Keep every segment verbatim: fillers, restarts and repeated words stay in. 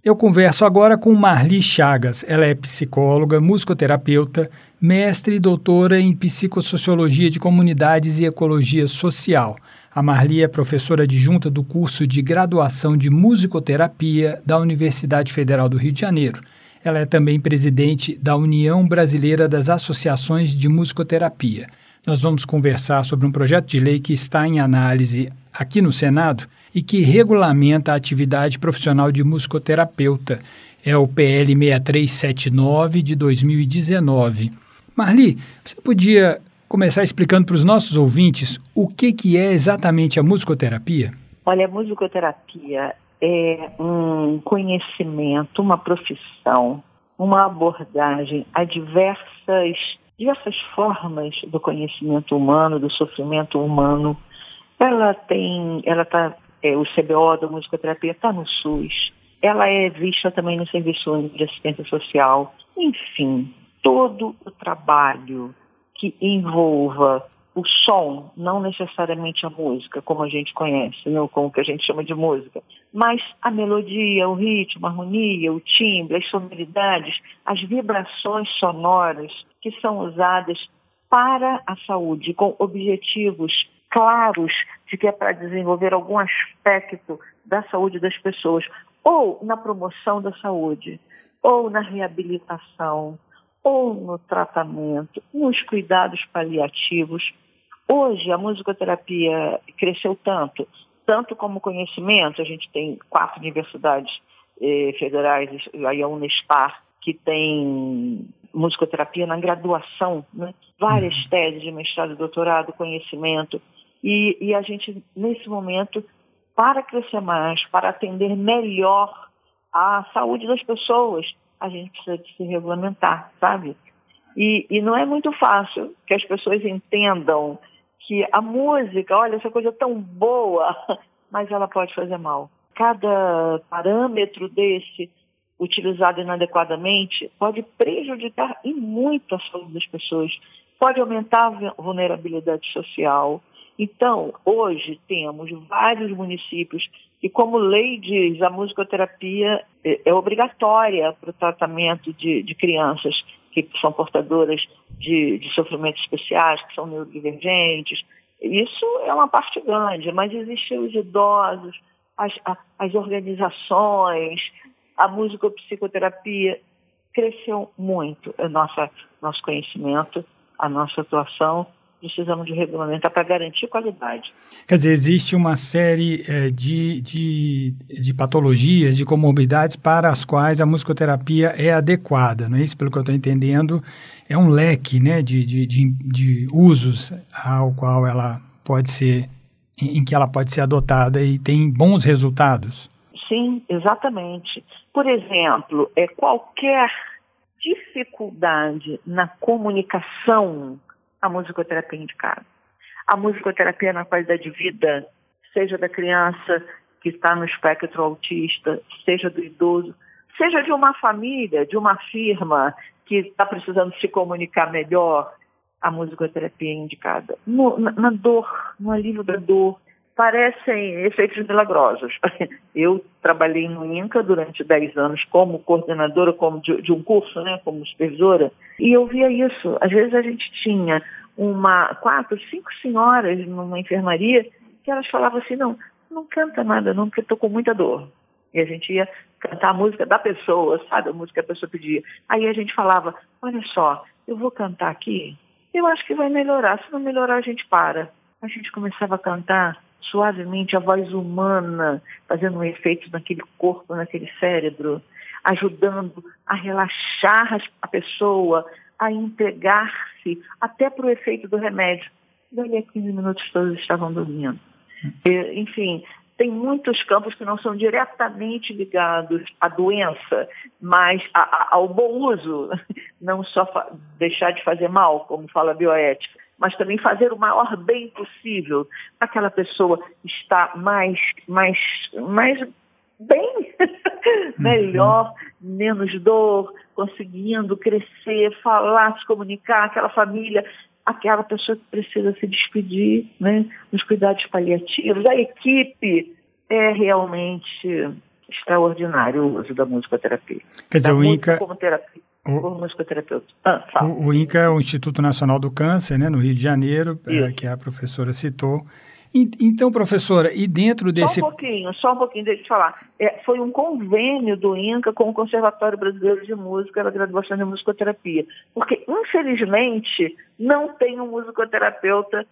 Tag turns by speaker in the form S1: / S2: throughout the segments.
S1: Eu converso agora com Marli Chagas. Ela é psicóloga, musicoterapeuta, mestre e doutora em psicossociologia de comunidades e ecologia social. A Marli é professora adjunta do curso de graduação de musicoterapia da Universidade Federal do Rio de Janeiro. Ela é também presidente da União Brasileira das Associações de Musicoterapia. Nós vamos conversar sobre um projeto de lei que está em análise aqui no Senado e que regulamenta a atividade profissional de musicoterapeuta. É o P L seis três sete nove de dois mil e dezenove. Marli, você podia começar explicando para os nossos ouvintes o que, que é exatamente a musicoterapia?
S2: Olha, a musicoterapia é um conhecimento, uma profissão, uma abordagem a diversas, diversas formas do conhecimento humano, do sofrimento humano. Ela tem, ela está, é, o C B O da musicoterapia está no SUS, ela é vista também no Serviço Único de Assistência Social. Enfim, todo o trabalho que envolva o som, não necessariamente a música, como a gente conhece, não como que a gente chama de música, mas a melodia, o ritmo, a harmonia, o timbre, as sonoridades, as vibrações sonoras que são usadas para a saúde, com objetivos claros de que é para desenvolver algum aspecto da saúde das pessoas, ou na promoção da saúde, ou na reabilitação, ou no tratamento, nos cuidados paliativos. Hoje a musicoterapia cresceu tanto, tanto como conhecimento. A gente tem quatro universidades eh, federais, aí a Unespar, que tem musicoterapia na graduação, né? Várias teses de mestrado e doutorado, conhecimento. E, e a gente, nesse momento, para crescer mais, para atender melhor a saúde das pessoas, a gente precisa de se regulamentar, sabe? E, e não é muito fácil que as pessoas entendam que a música, olha, essa coisa tão boa, mas ela pode fazer mal. Cada parâmetro desse utilizado inadequadamente pode prejudicar e muito a saúde das pessoas, pode aumentar a vulnerabilidade social. Então, hoje temos vários municípios que, como lei diz, a musicoterapia é, é obrigatória para o tratamento de, de crianças que são portadoras de, de sofrimentos especiais, que são neurodivergentes. Isso é uma parte grande, mas existem os idosos, as, a, as organizações, a musicopsicoterapia cresceu muito, é nossa, nosso conhecimento, a nossa atuação. Precisamos de regulamentar para garantir qualidade.
S1: Quer dizer, existe uma série é, de, de, de patologias, de comorbidades para as quais a musicoterapia é adequada, não é isso? Pelo que eu estou entendendo, é um leque, né, de, de, de, de usos ao qual ela pode ser, em, em que ela pode ser adotada e tem bons resultados.
S2: Sim, exatamente. Por exemplo, é, qualquer dificuldade na comunicação, a musicoterapia é indicada. A musicoterapia na qualidade de vida, seja da criança que está no espectro autista, seja do idoso, seja de uma família, de uma firma que está precisando se comunicar melhor, a musicoterapia é indicada. No, na, na dor, no alívio da dor, parecem efeitos milagrosos. Eu trabalhei no INCA durante dez anos como coordenadora como de, de um curso, né, como supervisora, e eu via isso. Às vezes a gente tinha uma, quatro, cinco senhoras numa enfermaria que elas falavam assim, não, não canta nada não, porque estou com muita dor. E a gente ia cantar a música da pessoa, sabe, a música que a pessoa pedia. Aí a gente falava, olha só, eu vou cantar aqui, eu acho que vai melhorar, se não melhorar a gente para. A gente começava a cantar suavemente, a voz humana, fazendo um efeito naquele corpo, naquele cérebro, ajudando a relaxar a pessoa, a entregar-se até para o efeito do remédio. Dali a quinze minutos todos estavam dormindo. E, enfim, tem muitos campos que não são diretamente ligados à doença, mas a, a, ao bom uso, não só fa- deixar de fazer mal, como fala a bioética, mas também fazer o maior bem possível para aquela pessoa estar mais, mais, mais bem, melhor, menos dor, conseguindo crescer, falar, se comunicar, aquela família, aquela pessoa que precisa se despedir, né, nos cuidados paliativos. A equipe é realmente extraordinário o uso da musicoterapia.
S1: Quer dizer,
S2: da
S1: o INCA...
S2: como terapia,
S1: o,
S2: como musicoterapeuta. Ah, fala.
S1: O, o INCA é o Instituto Nacional do Câncer, né, no Rio de Janeiro, é,
S2: Isso.
S1: que a professora citou. E, então, professora, e dentro desse...
S2: Só um pouquinho, só um pouquinho, deixa eu te falar. É, foi um convênio do INCA com o Conservatório Brasileiro de Música, da graduação de musicoterapia. Porque, infelizmente, não tem um musicoterapeuta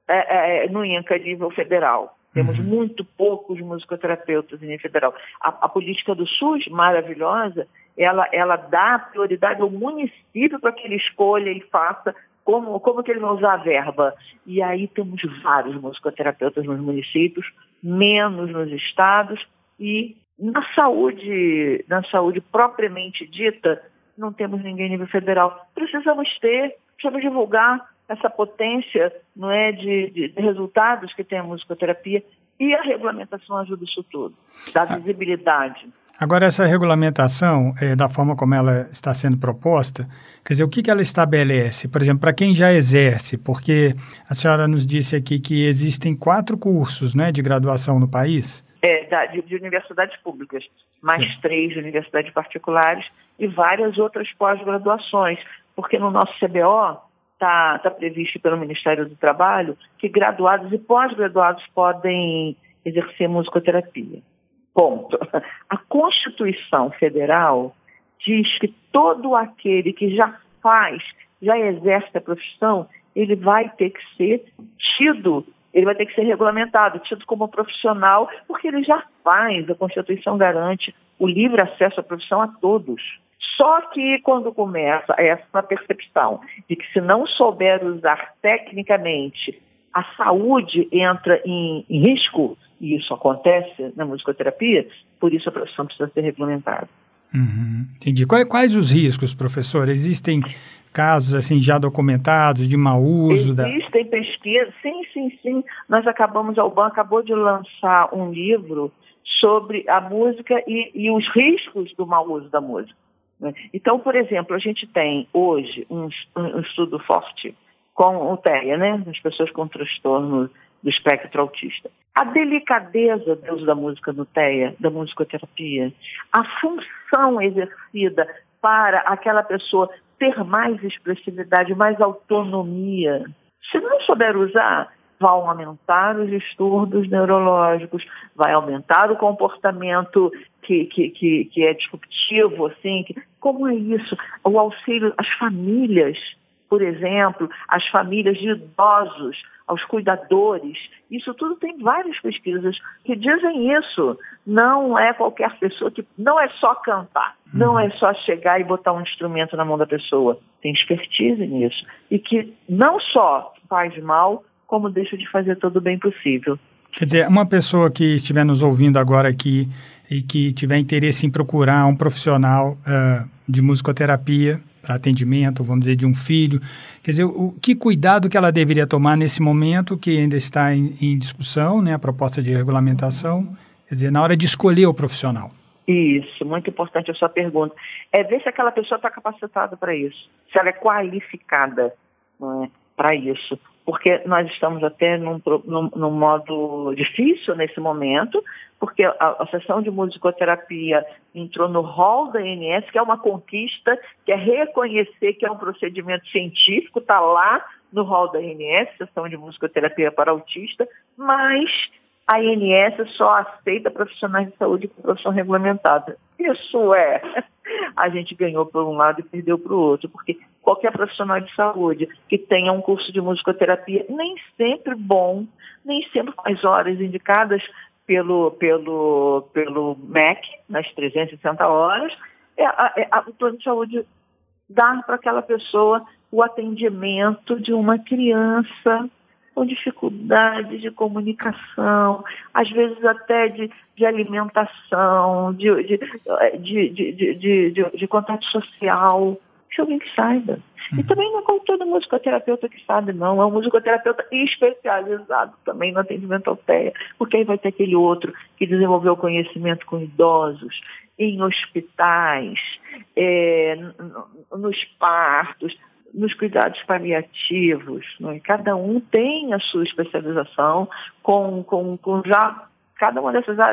S2: é, é, no INCA a nível federal. Temos uhum. muito poucos musicoterapeutas em nível federal. A, a política do SUS, maravilhosa, ela, ela dá prioridade ao município para que ele escolha e faça como, como que ele vai usar a verba. E aí temos vários musicoterapeutas nos municípios, menos nos estados, e na saúde, na saúde propriamente dita, não temos ninguém em nível federal. Precisamos ter, precisamos divulgar essa potência, não é, de, de, de resultados que tem a musicoterapia, e a regulamentação ajuda isso tudo, dá visibilidade.
S1: Agora, essa regulamentação, é, da forma como ela está sendo proposta, quer dizer, o que, que ela estabelece? Por exemplo, para quem já exerce, porque a senhora nos disse aqui que existem quatro cursos, né, de graduação no país?
S2: É, da, de, de universidades públicas, mais Sim. três de universidades particulares e várias outras pós-graduações, porque no nosso C B O está tá previsto pelo Ministério do Trabalho que graduados e pós-graduados podem exercer musicoterapia. Ponto. A Constituição Federal diz que todo aquele que já faz, já exerce a profissão, ele vai ter que ser tido, ele vai ter que ser regulamentado, tido como profissional, porque ele já faz, a Constituição garante o livre acesso à profissão a todos. Só que quando começa essa percepção de que se não souber usar tecnicamente, a saúde entra em, em risco, e isso acontece na musicoterapia, por isso a profissão precisa ser regulamentada.
S1: Uhum, entendi. Quais, quais os riscos, professor? Existem casos assim já documentados de mau uso?
S2: Existem da... pesquisas, sim, sim, sim. Nós acabamos, a Alban acabou de lançar um livro sobre a música e, e os riscos do mau uso da música. Então, por exemplo, a gente tem hoje um, um estudo forte com o TEA, né, das pessoas com transtorno do espectro autista. A delicadeza do uso da música no TEA, da musicoterapia, a função exercida para aquela pessoa ter mais expressividade, mais autonomia. Se não souber usar, vão aumentar os distúrbios neurológicos, vai aumentar o comportamento que, que, que, que é disruptivo, assim. Que, como é isso? O auxílio às famílias, por exemplo, às famílias de idosos, aos cuidadores. Isso tudo tem várias pesquisas que dizem isso. Não é qualquer pessoa que... Não é só cantar. Não é só chegar e botar um instrumento na mão da pessoa. Tem expertise nisso. E que não só faz mal, como deixa de fazer todo o bem possível.
S1: Quer dizer, uma pessoa que estiver nos ouvindo agora aqui e que tiver interesse em procurar um profissional uh, de musicoterapia para atendimento, vamos dizer, de um filho, quer dizer, o que cuidado que ela deveria tomar nesse momento que ainda está em, em discussão, né, a proposta de regulamentação, quer dizer, na hora de escolher o profissional?
S2: Isso, muito importante a sua pergunta. É ver se aquela pessoa está capacitada para isso, se ela é qualificada, não é, para isso. Porque nós estamos até num, num, num modo difícil nesse momento, porque a, a sessão de musicoterapia entrou no rol da A N S, que é uma conquista, que é reconhecer que é um procedimento científico, está lá no rol da A N S, sessão de musicoterapia para autista, mas a A N S só aceita profissionais de saúde com profissão regulamentada. Isso é... A gente ganhou por um lado e perdeu para o outro, porque qualquer profissional de saúde que tenha um curso de musicoterapia, nem sempre bom, nem sempre com as horas indicadas pelo, pelo, pelo M E C, nas trezentas e sessenta horas, é, é, é, o plano de saúde dá para aquela pessoa o atendimento de uma criança com dificuldade de comunicação, às vezes até de, de alimentação, de, de, de, de, de, de, de contato social, de alguém que saiba. E também não é como todo musicoterapeuta que sabe, não. É um musicoterapeuta especializado também no atendimento ao TEA, porque aí vai ter aquele outro que desenvolveu conhecimento com idosos, em hospitais, é, nos partos, nos cuidados paliativos, não é? Cada um tem a sua especialização, com, com, com já cada uma dessas áreas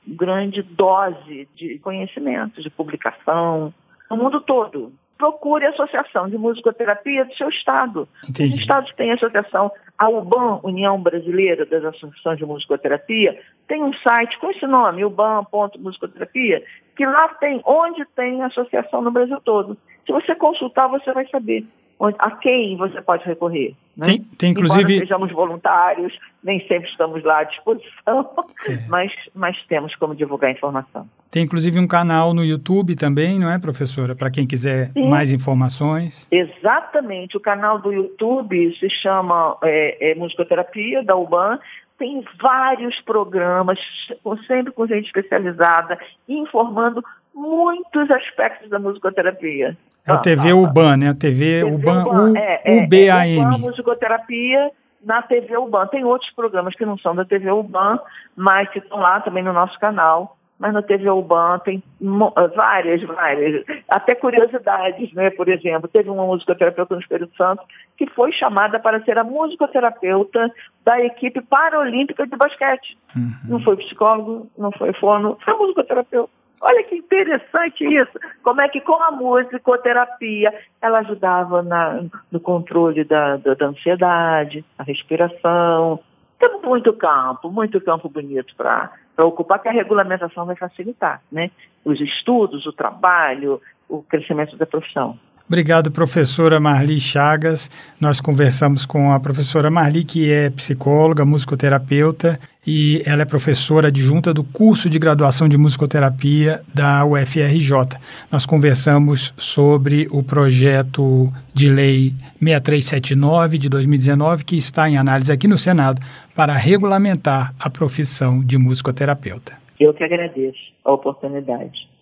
S2: grande dose de conhecimento, de publicação, no mundo todo. Procure a Associação de Musicoterapia do seu estado.
S1: Entendi.
S2: Os estados têm associação, a U B A M, União Brasileira das Associações de Musicoterapia, tem um site com esse nome, u b a m ponto musicoterapia, que lá tem, onde tem associação no Brasil todo. Se você consultar, você vai saber onde, a quem você pode recorrer. Né?
S1: Tem, tem inclusive...
S2: Embora sejamos voluntários, nem sempre estamos lá à disposição, mas, mas temos como divulgar a informação.
S1: Tem inclusive um canal no YouTube também, não é, professora? Para quem quiser Sim. mais informações.
S2: Exatamente. O canal do YouTube se chama é, é, Musicoterapia, da U B A M. Tem vários programas, sempre com gente especializada, informando muitos aspectos da musicoterapia.
S1: É o T V U B A M, né? A T V U B A M, U B A M.
S2: É, é, é musicoterapia na T V U B A M. Tem outros programas que não são da T V U B A M, mas que estão lá também no nosso canal. Mas na T V U B A M tem várias, várias, até curiosidades, né? Por exemplo, teve uma musicoterapeuta no Espírito Santo que foi chamada para ser a musicoterapeuta da equipe paralímpica de basquete. Uhum. Não foi psicólogo, não foi fono, foi musicoterapeuta. Olha que interessante isso, como é que com a musicoterapia ela ajudava na, no controle da, da, da ansiedade, a respiração. Temos muito campo, muito campo bonito para ocupar, que a regulamentação vai facilitar, né? Os estudos, o trabalho, o crescimento da profissão.
S1: Obrigado, professora Marli Chagas. Nós conversamos com a professora Marli, que é psicóloga, musicoterapeuta, e ela é professora adjunta do curso de graduação de musicoterapia da U F R J. Nós conversamos sobre o projeto de lei seis três sete nove de dois mil e dezenove, que está em análise aqui no Senado para regulamentar a profissão de musicoterapeuta.
S2: Eu que agradeço a oportunidade.